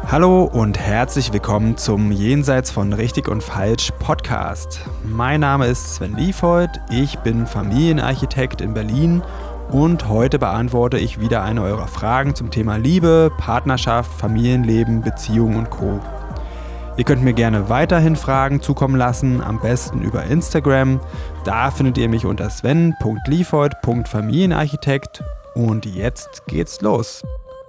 Hallo und herzlich willkommen zum Jenseits von Richtig und Falsch Podcast. Mein Name ist Sven Liefhold, ich bin Familienarchitekt in Berlin und heute beantworte ich wieder eine eurer Fragen zum Thema Liebe, Partnerschaft, Familienleben, Beziehung und Co. Ihr könnt mir gerne weiterhin Fragen zukommen lassen, am besten über Instagram. Da findet ihr mich unter sven.liefhold.familienarchitekt und jetzt geht's los.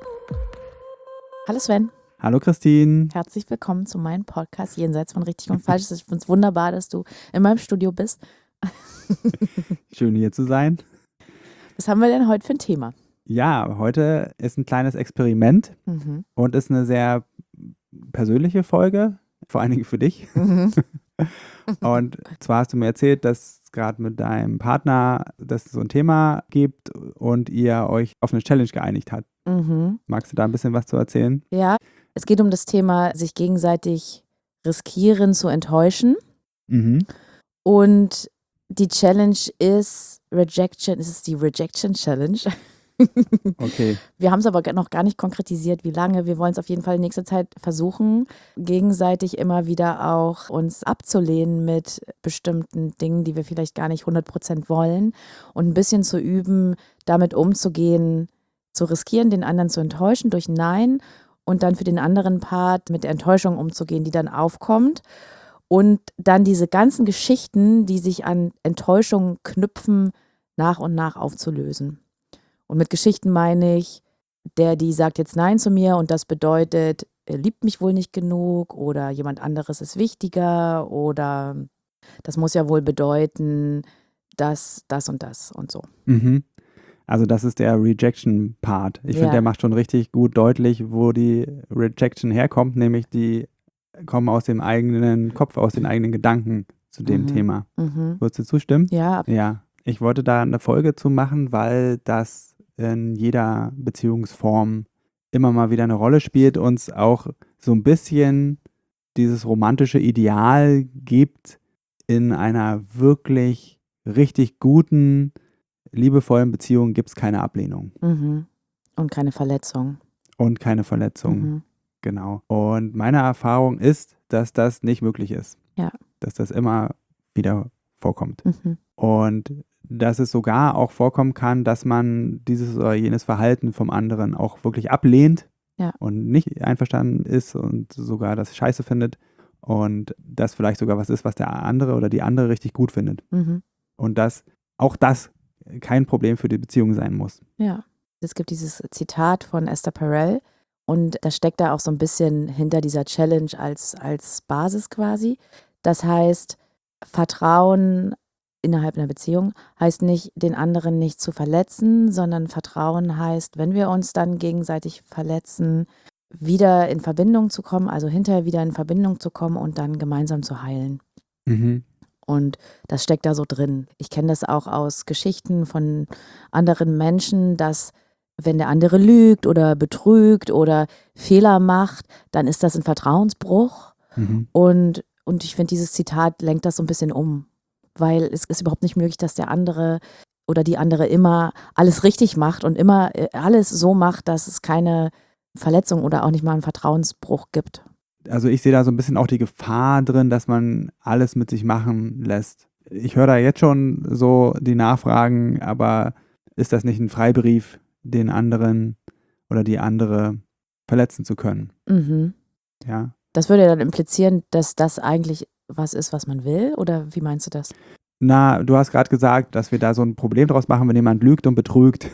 Hallo Sven. Hallo Christine. Herzlich willkommen zu meinem Podcast Jenseits von Richtig und Falsch. Ich finde es wunderbar, dass du in meinem Studio bist. Schön hier zu sein. Was haben wir denn heute für ein Thema? Ja, heute ist ein kleines Experiment und ist eine sehr persönliche Folge, vor allen Dingen für dich. Und zwar hast du mir erzählt, dass es gerade mit deinem Partner, dass es so ein Thema gibt und ihr euch auf eine Challenge geeinigt habt. Magst du da ein bisschen was zu erzählen? Ja, es geht um das Thema, sich gegenseitig riskieren zu enttäuschen. Und die Challenge ist Rejection. Es ist die Rejection Challenge. Okay. Wir haben es aber noch gar nicht konkretisiert, wie lange. Wir wollen es auf jeden Fall in nächster Zeit versuchen, gegenseitig immer wieder auch uns abzulehnen mit bestimmten Dingen, die wir vielleicht gar nicht 100% wollen und ein bisschen zu üben, damit umzugehen, zu riskieren, den anderen zu enttäuschen durch Nein und dann für den anderen Part mit der Enttäuschung umzugehen, die dann aufkommt und dann diese ganzen Geschichten, die sich an Enttäuschung knüpfen, nach und nach aufzulösen. Und mit Geschichten meine ich, die sagt jetzt Nein zu mir und das bedeutet, er liebt mich wohl nicht genug oder jemand anderes ist wichtiger oder das muss ja wohl bedeuten, dass das und so. Also das ist der Rejection-Part. Ich finde, der macht schon richtig gut deutlich, wo die Rejection herkommt, nämlich die kommen aus dem eigenen Kopf, aus den eigenen Gedanken zu dem Thema. Würdest du zustimmen? Ja. Ja. Ich wollte da eine Folge zu machen, weil das in jeder Beziehungsform immer mal wieder eine Rolle spielt, uns auch so ein bisschen dieses romantische Ideal gibt, in einer wirklich richtig guten, liebevollen Beziehung gibt es keine Ablehnung. Und keine Verletzung. Genau. Und meine Erfahrung ist, dass das nicht möglich ist. Ja. Dass das immer wieder vorkommt. Und dass es sogar auch vorkommen kann, dass man dieses oder jenes Verhalten vom anderen auch wirklich ablehnt und nicht einverstanden ist und sogar das scheiße findet und das vielleicht sogar was ist, was der andere oder die andere richtig gut findet. Und dass auch das kein Problem für die Beziehung sein muss. Ja, es gibt dieses Zitat von Esther Perel und das steckt da auch so ein bisschen hinter dieser Challenge als Basis quasi. Das heißt, Vertrauen innerhalb einer Beziehung heißt nicht, den anderen nicht zu verletzen, sondern Vertrauen heißt, wenn wir uns dann gegenseitig verletzen, wieder in Verbindung zu kommen, also hinterher wieder in Verbindung zu kommen und dann gemeinsam zu heilen. Und das steckt da so drin. Ich kenne das auch aus Geschichten von anderen Menschen, dass wenn der andere lügt oder betrügt oder Fehler macht, dann ist das ein Vertrauensbruch. Und ich finde, dieses Zitat lenkt das so ein bisschen um. Weil es ist überhaupt nicht möglich, dass der andere oder die andere immer alles richtig macht und immer alles so macht, dass es keine Verletzung oder auch nicht mal einen Vertrauensbruch gibt. Also ich sehe da so ein bisschen auch die Gefahr drin, dass man alles mit sich machen lässt. Ich höre da jetzt schon so die Nachfragen, aber ist das nicht ein Freibrief, den anderen oder die andere verletzen zu können? Ja. Das würde ja dann implizieren, dass das eigentlich was ist, was man will? Oder wie meinst du das? Na, du hast gerade gesagt, dass wir da so ein Problem draus machen, wenn jemand lügt und betrügt.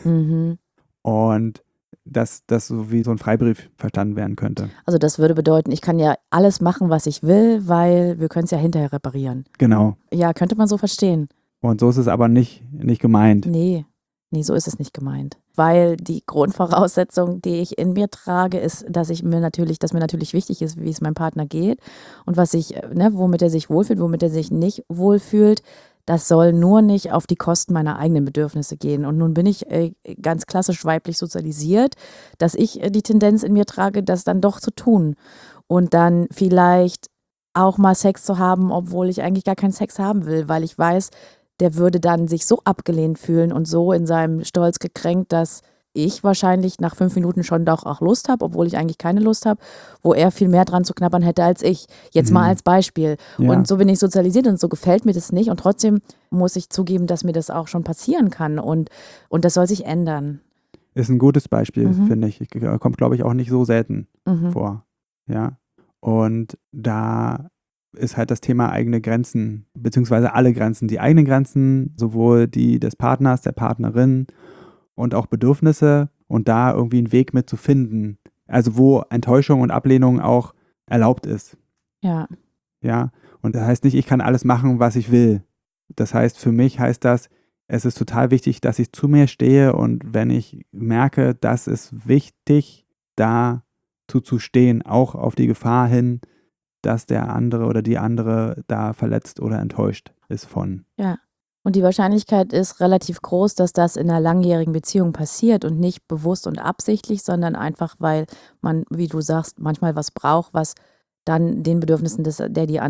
Und dass das so wie so ein Freibrief verstanden werden könnte. Also das würde bedeuten, ich kann ja alles machen, was ich will, weil wir können es ja hinterher reparieren. Genau. Ja, könnte man so verstehen. Und so ist es aber nicht gemeint. Nee, so ist es nicht gemeint. Weil die Grundvoraussetzung, die ich in mir trage, ist, dass mir natürlich wichtig ist, wie es meinem Partner geht und womit er sich wohlfühlt, womit er sich nicht wohlfühlt. Das soll nur nicht auf die Kosten meiner eigenen Bedürfnisse gehen. Und nun bin ich ganz klassisch weiblich sozialisiert, dass ich die Tendenz in mir trage, das dann doch zu tun. Und dann vielleicht auch mal Sex zu haben, obwohl ich eigentlich gar keinen Sex haben will, weil ich weiß, der würde dann sich so abgelehnt fühlen und so in seinem Stolz gekränkt, dass ich wahrscheinlich nach 5 Minuten schon doch auch Lust habe, obwohl ich eigentlich keine Lust habe, wo er viel mehr dran zu knabbern hätte als ich. Jetzt mal als Beispiel. Ja. Und so bin ich sozialisiert und so gefällt mir das nicht. Und trotzdem muss ich zugeben, dass mir das auch schon passieren kann. Und das soll sich ändern. Ist ein gutes Beispiel, finde ich. Kommt, glaube ich, auch nicht so selten vor. Ja. Und da ist halt das Thema eigene Grenzen, beziehungsweise alle Grenzen. Die eigenen Grenzen, sowohl die des Partners, der Partnerin und auch Bedürfnisse und da irgendwie einen Weg mit zu finden. Also wo Enttäuschung und Ablehnung auch erlaubt ist. Ja. Ja. Und das heißt nicht, ich kann alles machen, was ich will. Das heißt, für mich heißt das, es ist total wichtig, dass ich zu mir stehe und wenn ich merke, das ist wichtig, dazu zu stehen, auch auf die Gefahr hin, dass der andere oder die andere da verletzt oder enttäuscht ist von. Ja. Und die Wahrscheinlichkeit ist relativ groß, dass das in einer langjährigen Beziehung passiert und nicht bewusst und absichtlich, sondern einfach, weil man, wie du sagst, manchmal was braucht, was dann den Bedürfnissen des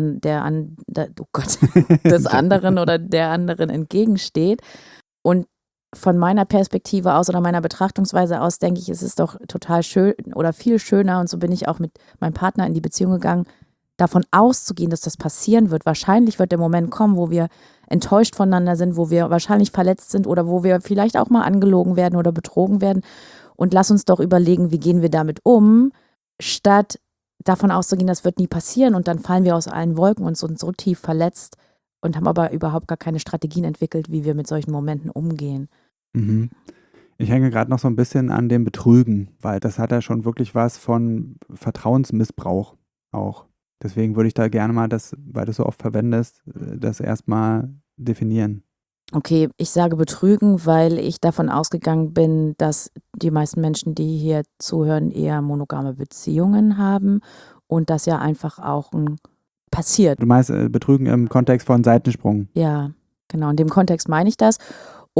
anderen oder der anderen entgegensteht. Und von meiner Perspektive aus oder meiner Betrachtungsweise aus denke ich, es ist doch total schön oder viel schöner, und so bin ich auch mit meinem Partner in die Beziehung gegangen, davon auszugehen, dass das passieren wird. Wahrscheinlich wird der Moment kommen, wo wir enttäuscht voneinander sind, wo wir wahrscheinlich verletzt sind oder wo wir vielleicht auch mal angelogen werden oder betrogen werden. Und lass uns doch überlegen, wie gehen wir damit um, statt davon auszugehen, das wird nie passieren und dann fallen wir aus allen Wolken und sind so tief verletzt und haben aber überhaupt gar keine Strategien entwickelt, wie wir mit solchen Momenten umgehen. Mhm. Ich hänge gerade noch so ein bisschen an dem Betrügen, weil das hat ja schon wirklich was von Vertrauensmissbrauch auch. Deswegen würde ich da gerne mal, weil du so oft verwendest, das erstmal definieren. Okay, ich sage betrügen, weil ich davon ausgegangen bin, dass die meisten Menschen, die hier zuhören, eher monogame Beziehungen haben und das ja einfach auch passiert. Du meinst Betrügen im Kontext von Seitensprung? Ja, genau, in dem Kontext meine ich das.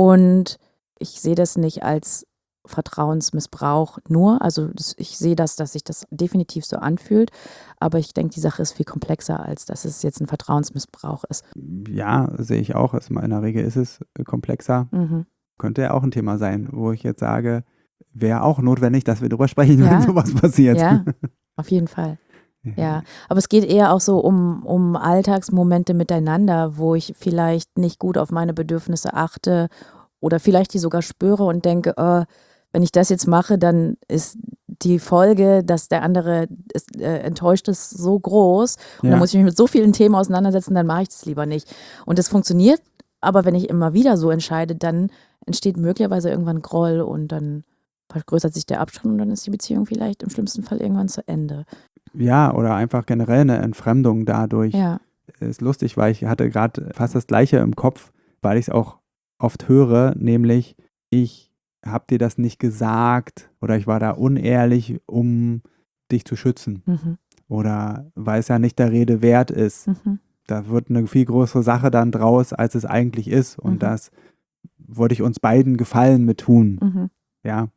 Und ich sehe das nicht als Vertrauensmissbrauch nur. Also ich sehe das, dass sich das definitiv so anfühlt. Aber ich denke, die Sache ist viel komplexer, als dass es jetzt ein Vertrauensmissbrauch ist. Ja, sehe ich auch. In der Regel ist es komplexer. Könnte ja auch ein Thema sein, wo ich jetzt sage, wäre auch notwendig, dass wir darüber sprechen, wenn sowas passiert. Ja, auf jeden Fall. Ja, aber es geht eher auch so um Alltagsmomente miteinander, wo ich vielleicht nicht gut auf meine Bedürfnisse achte oder vielleicht die sogar spüre und denke, wenn ich das jetzt mache, dann ist die Folge, dass der andere enttäuscht ist, so groß und dann muss ich mich mit so vielen Themen auseinandersetzen, dann mache ich das lieber nicht. Und das funktioniert, aber wenn ich immer wieder so entscheide, dann entsteht möglicherweise irgendwann Groll und dann vergrößert sich der Abstand und dann ist die Beziehung vielleicht im schlimmsten Fall irgendwann zu Ende. Ja, oder einfach generell eine Entfremdung dadurch. Ja. Ist lustig, weil ich hatte gerade fast das Gleiche im Kopf, weil ich es auch oft höre, nämlich ich habe dir das nicht gesagt oder ich war da unehrlich, um dich zu schützen. Oder weil es ja nicht der Rede wert ist. Da wird eine viel größere Sache dann draus, als es eigentlich ist. Und das wollte ich uns beiden Gefallen mit tun. Ja.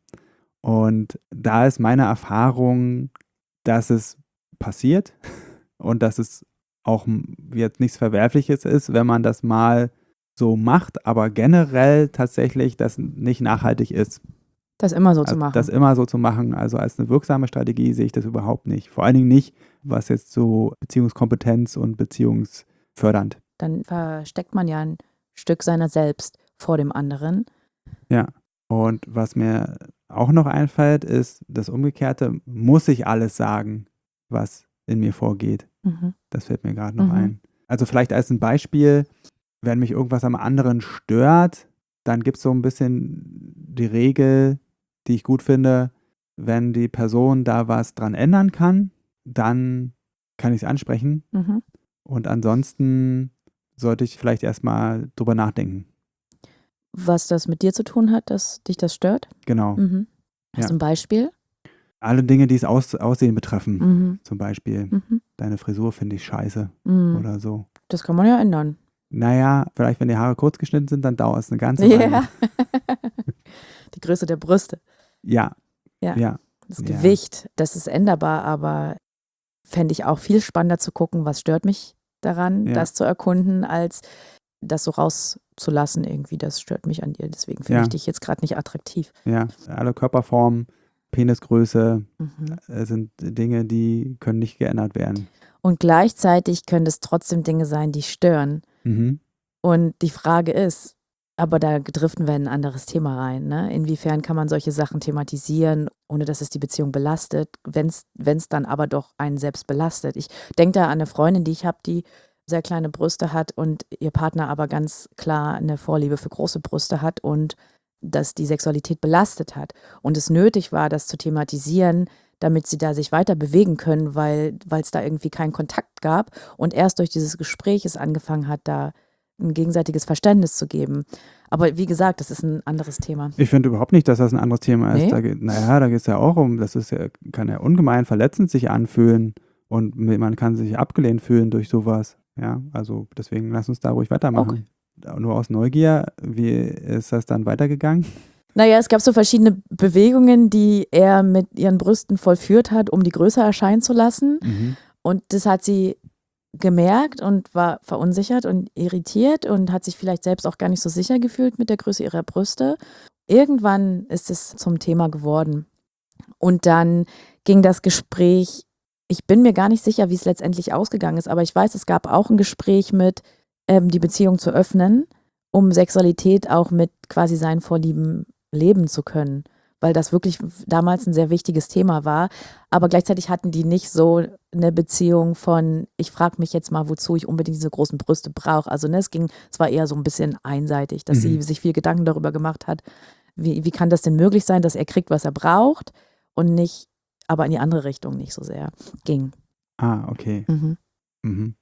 Und da ist meine Erfahrung, dass es passiert und dass es auch jetzt nichts Verwerfliches ist, wenn man das mal so macht, aber generell tatsächlich das nicht nachhaltig ist. Das immer so zu machen. Das immer so zu machen, also als eine wirksame Strategie sehe ich das überhaupt nicht. Vor allen Dingen nicht, was jetzt so Beziehungskompetenz und beziehungsfördernd. Dann versteckt man ja ein Stück seiner selbst vor dem anderen. Ja, und was mir auch noch einfällt, ist das Umgekehrte, muss ich alles sagen, was in mir vorgeht. Das fällt mir gerade noch ein. Also vielleicht als ein Beispiel, wenn mich irgendwas am anderen stört, dann gibt es so ein bisschen die Regel, die ich gut finde, wenn die Person da was dran ändern kann, dann kann ich es ansprechen. Und ansonsten sollte ich vielleicht erstmal drüber nachdenken. Was das mit dir zu tun hat, dass dich das stört? Genau. Hast du ein Beispiel? Alle Dinge, die das Aussehen betreffen, zum Beispiel. Deine Frisur finde ich scheiße oder so. Das kann man ja ändern. Naja, vielleicht wenn die Haare kurz geschnitten sind, dann dauert es eine ganze Weile. Ja. Die Größe der Brüste. Ja. Das Gewicht, das ist änderbar, aber fände ich auch viel spannender zu gucken, was stört mich daran, das zu erkunden, als das so zu lassen irgendwie, das stört mich an ihr, deswegen finde ich dich jetzt gerade nicht attraktiv. Ja, alle Körperformen, Penisgröße Mhm. sind Dinge, die können nicht geändert werden. Und gleichzeitig können es trotzdem Dinge sein, die stören. Mhm. Und die Frage ist, aber da driften wir in ein anderes Thema rein, ne? Inwiefern kann man solche Sachen thematisieren, ohne dass es die Beziehung belastet, wenn es dann aber doch einen selbst belastet. Ich denke da an eine Freundin, die ich habe, die sehr kleine Brüste hat und ihr Partner aber ganz klar eine Vorliebe für große Brüste hat und das die Sexualität belastet hat. Und es nötig war, das zu thematisieren, damit sie da sich weiter bewegen können, weil es da irgendwie keinen Kontakt gab. Und erst durch dieses Gespräch es angefangen hat, da ein gegenseitiges Verständnis zu geben. Aber wie gesagt, das ist ein anderes Thema. Ich finde überhaupt nicht, dass das ein anderes Thema ist. Nee? Da geht es ja auch um, kann ja ungemein verletzend sich anfühlen und man kann sich abgelehnt fühlen durch sowas. Ja, also deswegen lass uns da ruhig weitermachen. Okay. Nur aus Neugier, wie ist das dann weitergegangen? Naja, es gab so verschiedene Bewegungen, die er mit ihren Brüsten vollführt hat, um die größer erscheinen zu lassen. Mhm. Und das hat sie gemerkt und war verunsichert und irritiert und hat sich vielleicht selbst auch gar nicht so sicher gefühlt mit der Größe ihrer Brüste. Irgendwann ist es zum Thema geworden. Und dann ging das Gespräch, ich bin mir gar nicht sicher, wie es letztendlich ausgegangen ist, aber ich weiß, es gab auch ein Gespräch mit, die Beziehung zu öffnen, um Sexualität auch mit quasi seinen Vorlieben leben zu können, weil das wirklich damals ein sehr wichtiges Thema war. Aber gleichzeitig hatten die nicht so eine Beziehung von, ich frage mich jetzt mal, wozu ich unbedingt diese großen Brüste brauche. Also es war eher so ein bisschen einseitig, dass sie sich viel Gedanken darüber gemacht hat, wie kann das denn möglich sein, dass er kriegt, was er braucht und nicht, aber in die andere Richtung nicht so sehr ging. Ah, okay. Mhm. Mhm.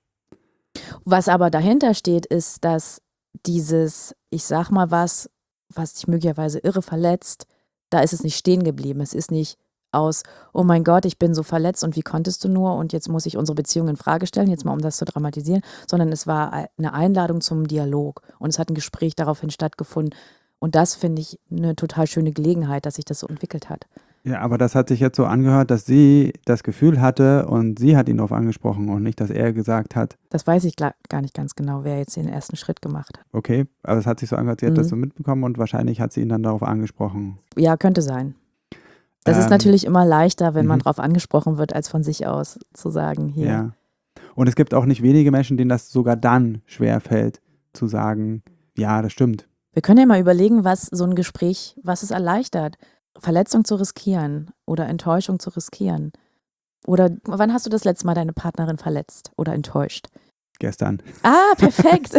Was aber dahinter steht, ist, dass dieses, ich sag mal was dich möglicherweise irre verletzt, da ist es nicht stehen geblieben. Es ist nicht aus, oh mein Gott, ich bin so verletzt und wie konntest du nur und jetzt muss ich unsere Beziehung in Frage stellen, jetzt mal um das zu dramatisieren, sondern es war eine Einladung zum Dialog und es hat ein Gespräch daraufhin stattgefunden und das finde ich eine total schöne Gelegenheit, dass sich das so entwickelt hat. Ja, aber das hat sich jetzt so angehört, dass sie das Gefühl hatte und sie hat ihn darauf angesprochen und nicht, dass er gesagt hat. Das weiß ich gar nicht ganz genau, wer jetzt den ersten Schritt gemacht hat. Okay, aber es hat sich so angehört, sie hat das so mitbekommen und wahrscheinlich hat sie ihn dann darauf angesprochen. Ja, könnte sein. Das ist natürlich immer leichter, wenn man darauf angesprochen wird, als von sich aus zu sagen, hier. Ja. Und es gibt auch nicht wenige Menschen, denen das sogar dann schwerfällt, zu sagen, ja, das stimmt. Wir können ja mal überlegen, was so ein Gespräch, was es erleichtert, Verletzung zu riskieren oder Enttäuschung zu riskieren. Oder wann hast du das letzte Mal deine Partnerin verletzt oder enttäuscht? Gestern. Ah, perfekt.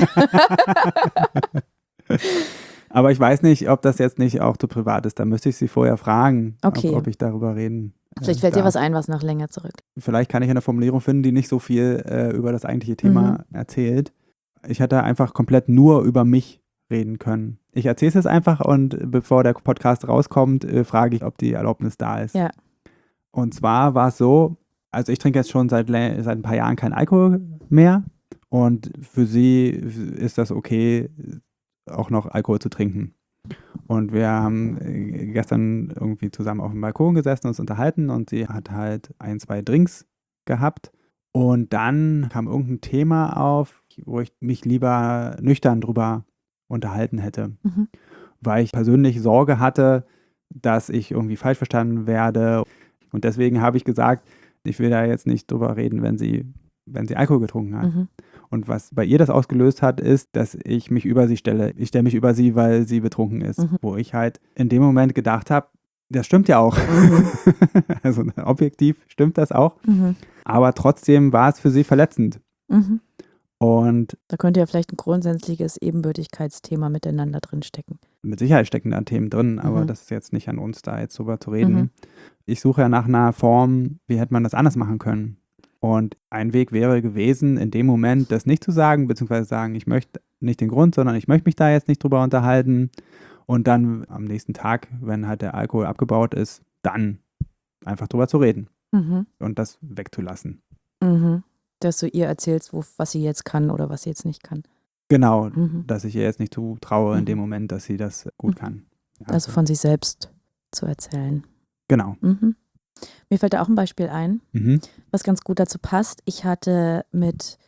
Aber ich weiß nicht, ob das jetzt nicht auch zu privat ist. Da müsste ich sie vorher fragen, Okay. ob ich darüber reden Vielleicht fällt dir was ein, was noch länger zurück. Vielleicht kann ich eine Formulierung finden, die nicht so viel über das eigentliche Thema erzählt. Ich hätte einfach komplett nur über mich reden können. Ich erzähle es jetzt einfach und bevor der Podcast rauskommt, frage ich, ob die Erlaubnis da ist. Ja. Und zwar war es so, also ich trinke jetzt schon seit ein paar Jahren keinen Alkohol mehr und für sie ist das okay, auch noch Alkohol zu trinken. Und wir haben gestern irgendwie zusammen auf dem Balkon gesessen und uns unterhalten und sie hat halt 1, 2 Drinks gehabt. Und dann kam irgendein Thema auf, wo ich mich lieber nüchtern drüber unterhalten hätte. Weil ich persönlich Sorge hatte, dass ich irgendwie falsch verstanden werde. Und deswegen habe ich gesagt, ich will da jetzt nicht drüber reden, wenn sie Alkohol getrunken hat. Und was bei ihr das ausgelöst hat, ist, dass ich mich über sie stelle. Ich stelle mich über sie, weil sie betrunken ist. Wo ich halt in dem Moment gedacht habe, das stimmt ja auch. Also objektiv stimmt das auch. Aber trotzdem war es für sie verletzend. Und da könnte ja vielleicht ein grundsätzliches Ebenbürtigkeitsthema miteinander drinstecken. Mit Sicherheit stecken da Themen drin, aber das ist jetzt nicht an uns, da jetzt drüber zu reden. Ich suche ja nach einer Form, wie hätte man das anders machen können. Und ein Weg wäre gewesen, in dem Moment das nicht zu sagen, beziehungsweise sagen, ich möchte nicht den Grund, sondern ich möchte mich da jetzt nicht drüber unterhalten. Und dann am nächsten Tag, wenn halt der Alkohol abgebaut ist, dann einfach drüber zu reden und das wegzulassen. Dass du ihr erzählst, was sie jetzt kann oder was sie jetzt nicht kann. Genau, dass ich ihr jetzt nicht zutraue in dem Moment, dass sie das gut kann. Ja, also von sich selbst zu erzählen. Genau. Mir fällt da auch ein Beispiel ein, was ganz gut dazu passt. Ich hatte mit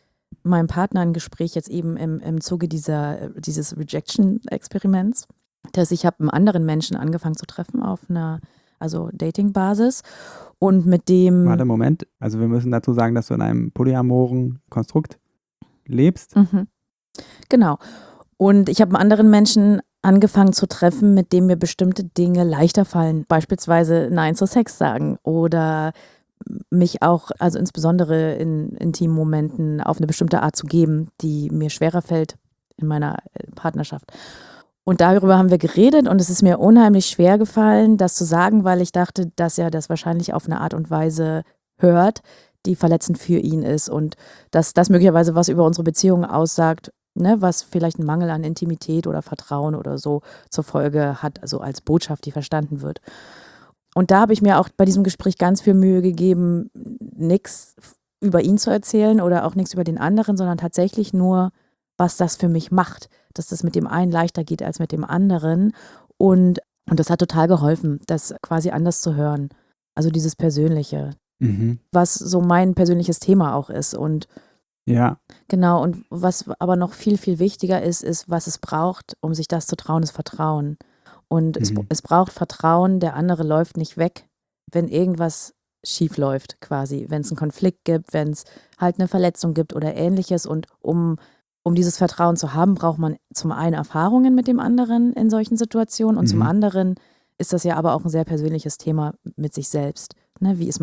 meinem Partner ein Gespräch jetzt eben im Zuge dieses Rejection-Experiments, dass ich habe einen anderen Menschen angefangen zu treffen auf einer Dating-Basis und mit dem... Warte, Moment. Also wir müssen dazu sagen, dass du in einem polyamoren Konstrukt lebst. Genau. Und ich habe einen anderen Menschen angefangen zu treffen, mit dem mir bestimmte Dinge leichter fallen. Beispielsweise Nein zu Sex sagen oder mich auch, also insbesondere in intimen Momenten, auf eine bestimmte Art zu geben, die mir schwerer fällt in meiner Partnerschaft. Und darüber haben wir geredet und es ist mir unheimlich schwer gefallen, das zu sagen, weil ich dachte, dass er das wahrscheinlich auf eine Art und Weise hört, die verletzend für ihn ist und dass das möglicherweise was über unsere Beziehung aussagt, ne, was vielleicht einen Mangel an Intimität oder Vertrauen oder so zur Folge hat, also als Botschaft, die verstanden wird. Und da habe ich mir auch bei diesem Gespräch ganz viel Mühe gegeben, nichts über ihn zu erzählen oder auch nichts über den anderen, sondern tatsächlich nur, was das für mich macht, dass das mit dem einen leichter geht als mit dem anderen. Und das hat total geholfen, das quasi anders zu hören. Also dieses Persönliche, was so mein persönliches Thema auch ist. Und ja. Genau, und was aber noch viel, viel wichtiger ist, was es braucht, um sich das zu trauen, ist Vertrauen. Und es braucht Vertrauen, der andere läuft nicht weg, wenn irgendwas schief läuft quasi, wenn es einen Konflikt gibt, wenn es halt eine Verletzung gibt oder ähnliches. Und um dieses Vertrauen zu haben, braucht man zum einen Erfahrungen mit dem anderen in solchen Situationen und zum anderen ist das ja aber auch ein sehr persönliches Thema mit sich selbst. Ne? Wie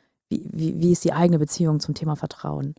ist die eigene Beziehung zum Thema Vertrauen?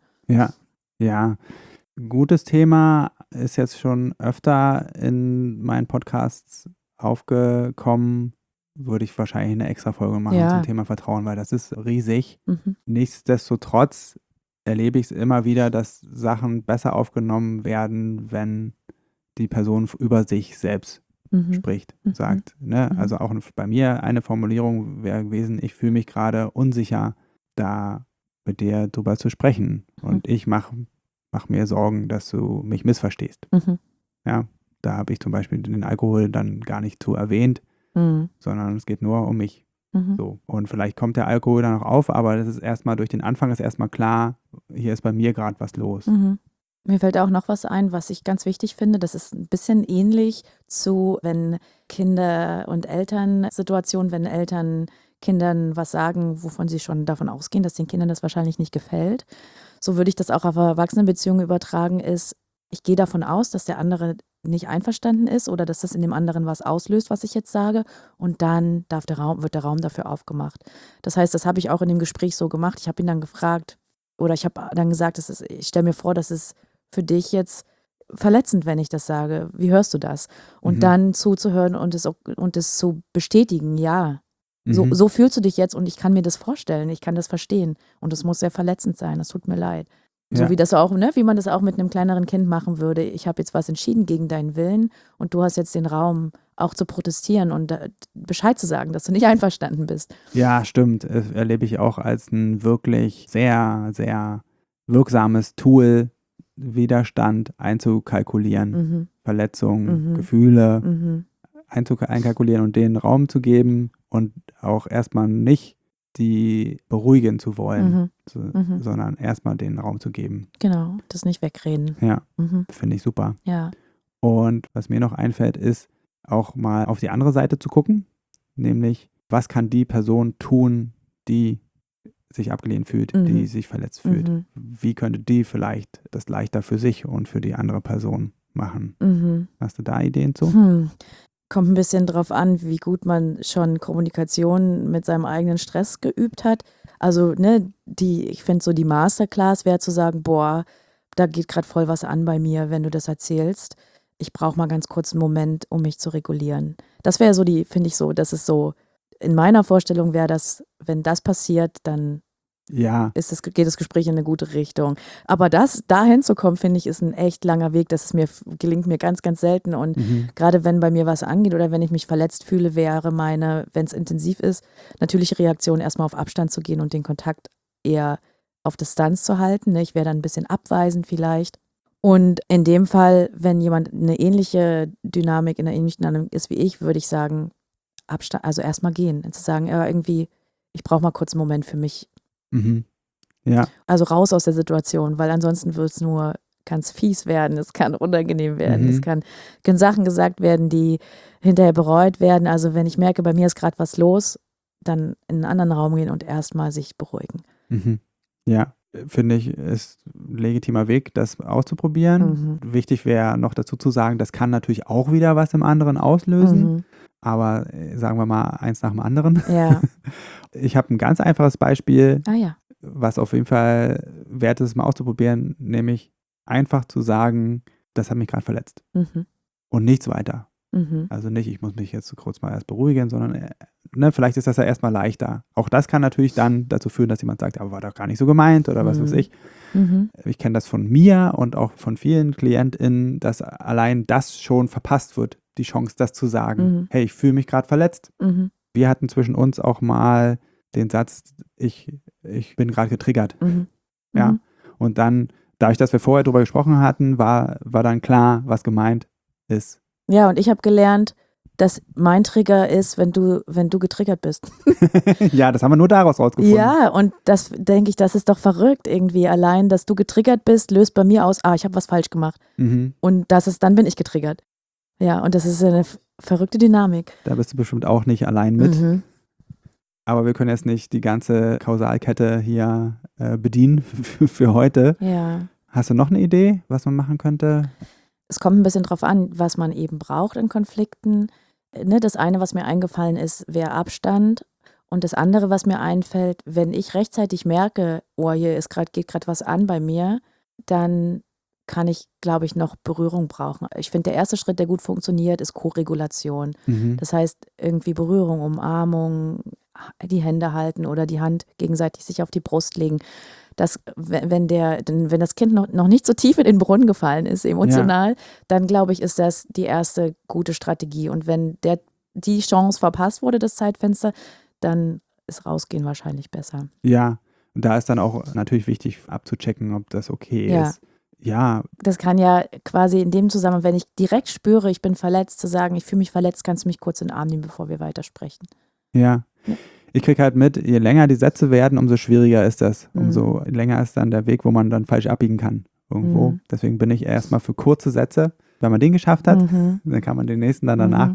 Ja. Gutes Thema, ist jetzt schon öfter in meinen Podcasts aufgekommen. Würde ich wahrscheinlich eine extra Folge machen zum Thema Vertrauen, weil das ist riesig. Nichtsdestotrotz erlebe ich es immer wieder, dass Sachen besser aufgenommen werden, wenn die Person über sich selbst spricht, sagt. Ne? Also auch bei mir eine Formulierung wäre gewesen, ich fühle mich gerade unsicher, da mit dir drüber zu sprechen. Und ich mach mir Sorgen, dass du mich missverstehst. Ja, da habe ich zum Beispiel den Alkohol dann gar nicht zu erwähnt, sondern es geht nur um mich. So. Und vielleicht kommt der Alkohol dann noch auf, aber das ist erstmal durch den Anfang ist erstmal klar, hier ist bei mir gerade was los. Mir fällt auch noch was ein, was ich ganz wichtig finde. Das ist ein bisschen ähnlich zu, wenn Kinder- und Elternsituationen, wenn Eltern Kindern was sagen, wovon sie schon davon ausgehen, dass den Kindern das wahrscheinlich nicht gefällt. So würde ich das auch auf Erwachsenenbeziehungen übertragen, ich gehe davon aus, dass der andere nicht einverstanden ist oder dass das in dem anderen was auslöst, was ich jetzt sage. Und dann wird der Raum dafür aufgemacht. Das heißt, das habe ich auch in dem Gespräch so gemacht. Ich habe ihn dann gefragt oder ich habe dann gesagt, ich stelle mir vor, das ist für dich jetzt verletzend, wenn ich das sage. Wie hörst du das? Und dann zuzuhören und es zu bestätigen, ja. So fühlst du dich jetzt und ich kann mir das vorstellen, ich kann das verstehen. Und es muss sehr verletzend sein, das tut mir leid. So wie das auch, ne, wie man das auch mit einem kleineren Kind machen würde. Ich habe jetzt was entschieden gegen deinen Willen und du hast jetzt den Raum, auch zu protestieren und Bescheid zu sagen, dass du nicht einverstanden bist. Ja, stimmt. Das erlebe ich auch als ein wirklich sehr, sehr wirksames Tool, Widerstand einzukalkulieren, Verletzungen, Gefühle einkalkulieren und denen Raum zu geben und auch erstmal nicht die beruhigen zu wollen, sondern erstmal den Raum zu geben. Genau, das nicht wegreden. Ja, finde ich super. Ja. Und was mir noch einfällt, ist auch mal auf die andere Seite zu gucken, nämlich was kann die Person tun, die sich abgelehnt fühlt, die sich verletzt fühlt. Wie könnte die vielleicht das leichter für sich und für die andere Person machen? Hast du da Ideen zu? Kommt ein bisschen drauf an, wie gut man schon Kommunikation mit seinem eigenen Stress geübt hat. Also, ne, ich finde so die Masterclass wäre zu sagen, boah, da geht gerade voll was an bei mir, wenn du das erzählst. Ich brauche mal ganz kurz einen Moment, um mich zu regulieren. Das wäre so finde ich so, das ist so, in meiner Vorstellung wäre das, wenn das passiert, dann geht das Gespräch in eine gute Richtung. Aber dahin zu kommen, finde ich, ist ein echt langer Weg. Gelingt mir ganz, ganz selten. Und gerade wenn bei mir was angeht oder wenn ich mich verletzt fühle, wäre wenn es intensiv ist, natürliche Reaktion erstmal auf Abstand zu gehen und den Kontakt eher auf Distanz zu halten. Ich wäre dann ein bisschen abweisend vielleicht. Und in dem Fall, wenn jemand eine ähnliche Dynamik, in einer ähnlichen Dynamik ist wie ich, würde ich sagen, Abstand, also erstmal gehen. Und zu sagen, irgendwie, ich brauche mal kurz einen Moment für mich. Ja. Also raus aus der Situation, weil ansonsten wird es nur ganz fies werden, es kann unangenehm werden, es können Sachen gesagt werden, die hinterher bereut werden. Also wenn ich merke, bei mir ist gerade was los, dann in einen anderen Raum gehen und erstmal sich beruhigen. Mhm. Ja, finde ich, ist ein legitimer Weg, das auszuprobieren. Wichtig wäre noch dazu zu sagen, das kann natürlich auch wieder was im anderen auslösen, aber sagen wir mal eins nach dem anderen. Ja. Ich habe ein ganz einfaches Beispiel, Ah ja. was auf jeden Fall wert ist, mal auszuprobieren, nämlich einfach zu sagen, das hat mich gerade verletzt und nichts weiter. Also nicht, ich muss mich jetzt kurz mal erst beruhigen, sondern vielleicht ist das ja erstmal leichter. Auch das kann natürlich dann dazu führen, dass jemand sagt, aber war doch gar nicht so gemeint oder was weiß ich. Ich kenne das von mir und auch von vielen KlientInnen, dass allein das schon verpasst wird, die Chance, das zu sagen. Hey, ich fühle mich gerade verletzt. Wir hatten zwischen uns auch mal den Satz, ich bin gerade getriggert. Ja. Und dann, dadurch, dass wir vorher drüber gesprochen hatten, war dann klar, was gemeint ist. Ja, und ich habe gelernt, dass mein Trigger ist, wenn du getriggert bist. Ja, das haben wir nur daraus rausgefunden. Ja, und das denke ich, das ist doch verrückt irgendwie. Allein, dass du getriggert bist, löst bei mir aus, ich habe was falsch gemacht. Und dann bin ich getriggert. Ja, und das ist eine verrückte Dynamik. Da bist du bestimmt auch nicht allein mit. Aber wir können jetzt nicht die ganze Kausalkette hier bedienen für heute. Ja. Hast du noch eine Idee, was man machen könnte? Es kommt ein bisschen drauf an, was man eben braucht in Konflikten. Das eine, was mir eingefallen ist, wäre Abstand. Und das andere, was mir einfällt, wenn ich rechtzeitig merke, hier geht gerade was an bei mir, dann kann ich, glaube ich, noch Berührung brauchen. Ich finde, der erste Schritt, der gut funktioniert, ist Koregulation. Das heißt, irgendwie Berührung, Umarmung, die Hände halten oder die Hand gegenseitig sich auf die Brust legen. Wenn das Kind noch nicht so tief in den Brunnen gefallen ist, emotional, dann glaube ich, ist das die erste gute Strategie. Und wenn die Chance verpasst wurde, das Zeitfenster, dann ist Rausgehen wahrscheinlich besser. Ja, und da ist dann auch natürlich wichtig abzuchecken, ob das okay ist. Ja. Das kann ja quasi in dem Zusammenhang, wenn ich direkt spüre, ich bin verletzt, zu sagen, ich fühle mich verletzt, kannst du mich kurz in den Arm nehmen, bevor wir weitersprechen. Ja. Ich kriege halt mit, je länger die Sätze werden, umso schwieriger ist das. Umso länger ist dann der Weg, wo man dann falsch abbiegen kann irgendwo. Deswegen bin ich erstmal für kurze Sätze. Wenn man den geschafft hat, dann kann man den nächsten dann danach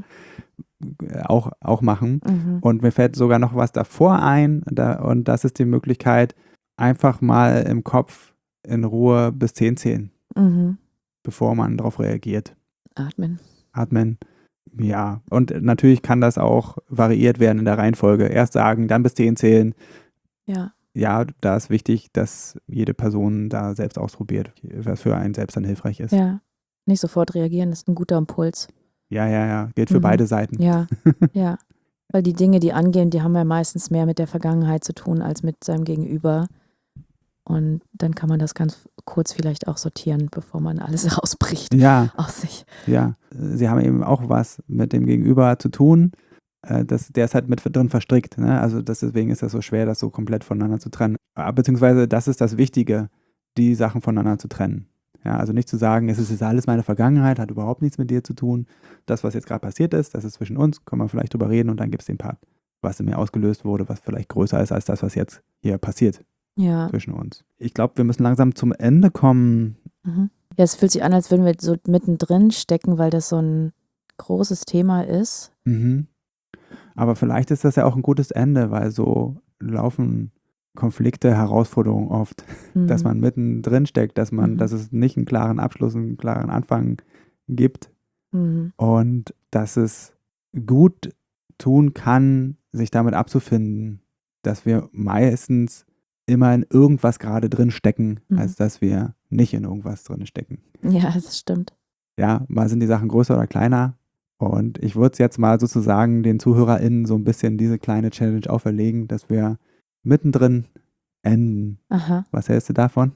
auch machen. Und mir fällt sogar noch was davor ein. Und das ist die Möglichkeit, einfach mal im Kopf in Ruhe bis 10 zählen, bevor man darauf reagiert. Atmen. Ja, und natürlich kann das auch variiert werden in der Reihenfolge. Erst sagen, dann bis 10 zählen. Ja, da ist wichtig, dass jede Person da selbst ausprobiert, was für einen selbst dann hilfreich ist. Ja, nicht sofort reagieren, das ist ein guter Impuls. Ja, gilt für beide Seiten. Ja, weil die Dinge, die angehen, die haben ja meistens mehr mit der Vergangenheit zu tun, als mit seinem Gegenüber. Und dann kann man das ganz kurz vielleicht auch sortieren, bevor man alles rausbricht aus sich. Ja, sie haben eben auch was mit dem Gegenüber zu tun. Der ist halt mit drin verstrickt. Ne? Also deswegen ist das so schwer, das so komplett voneinander zu trennen. Beziehungsweise das ist das Wichtige, die Sachen voneinander zu trennen. Ja, also nicht zu sagen, es ist jetzt alles meine Vergangenheit, hat überhaupt nichts mit dir zu tun. Das, was jetzt gerade passiert ist, das ist zwischen uns, können wir vielleicht drüber reden und dann gibt es den Part, was in mir ausgelöst wurde, was vielleicht größer ist als das, was jetzt hier passiert. Zwischen uns. Ich glaube, wir müssen langsam zum Ende kommen. Ja, es fühlt sich an, als würden wir so mittendrin stecken, weil das so ein großes Thema ist. Aber vielleicht ist das ja auch ein gutes Ende, weil so laufen Konflikte, Herausforderungen oft, dass man mittendrin steckt, dass es nicht einen klaren Abschluss, einen klaren Anfang gibt und dass es gut tun kann, sich damit abzufinden, dass wir meistens immer in irgendwas gerade drin stecken, als dass wir nicht in irgendwas drin stecken. Ja, das stimmt. Ja, mal sind die Sachen größer oder kleiner. Und ich würde es jetzt mal sozusagen den ZuhörerInnen so ein bisschen diese kleine Challenge auferlegen, dass wir mittendrin enden. Aha. Was hältst du davon?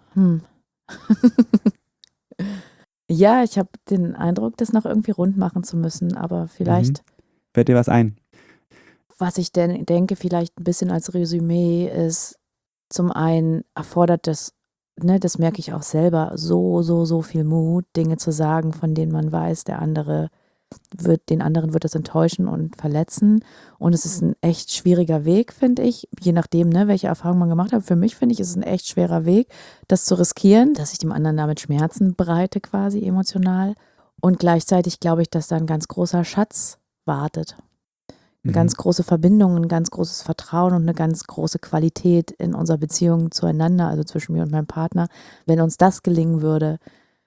Ja, ich habe den Eindruck, das noch irgendwie rund machen zu müssen, aber vielleicht. Fällt dir was ein? Was ich denn denke, vielleicht ein bisschen als Resümee ist, zum einen erfordert das, das merke ich auch selber, so viel Mut, Dinge zu sagen, von denen man weiß, der andere den anderen wird das enttäuschen und verletzen. Und es ist ein echt schwieriger Weg, finde ich. Je nachdem, ne, welche Erfahrung man gemacht hat. Für mich, finde ich, ist es ein echt schwerer Weg, das zu riskieren, dass ich dem anderen damit Schmerzen bereite, quasi emotional. Und gleichzeitig glaube ich, dass da ein ganz großer Schatz wartet. Eine ganz große Verbindung, ein ganz großes Vertrauen und eine ganz große Qualität in unserer Beziehung zueinander, also zwischen mir und meinem Partner. Wenn uns das gelingen würde,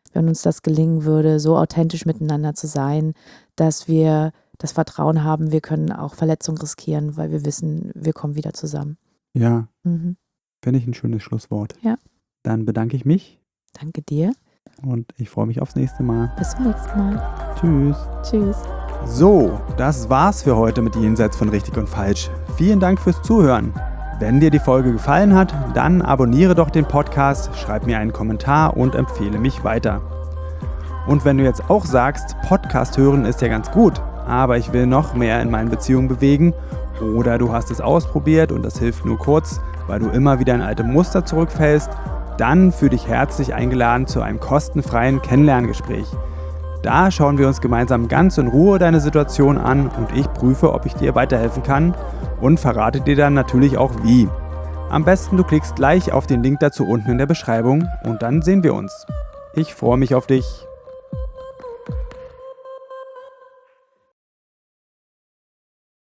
so authentisch miteinander zu sein, dass wir das Vertrauen haben, wir können auch Verletzungen riskieren, weil wir wissen, wir kommen wieder zusammen. Ja, finde ich ein schönes Schlusswort. Ja. Dann bedanke ich mich. Danke dir. Und ich freue mich aufs nächste Mal. Bis zum nächsten Mal. Tschüss. Tschüss. So, das war's für heute mit Jenseits von Richtig und Falsch. Vielen Dank fürs Zuhören. Wenn dir die Folge gefallen hat, dann abonniere doch den Podcast, schreib mir einen Kommentar und empfehle mich weiter. Und wenn du jetzt auch sagst, Podcast hören ist ja ganz gut, aber ich will noch mehr in meinen Beziehungen bewegen, oder du hast es ausprobiert und das hilft nur kurz, weil du immer wieder in alte Muster zurückfällst, dann fühle dich herzlich eingeladen zu einem kostenfreien Kennenlerngespräch. Da schauen wir uns gemeinsam ganz in Ruhe deine Situation an und ich prüfe, ob ich dir weiterhelfen kann und verrate dir dann natürlich auch wie. Am besten du klickst gleich auf den Link dazu unten in der Beschreibung und dann sehen wir uns. Ich freue mich auf dich.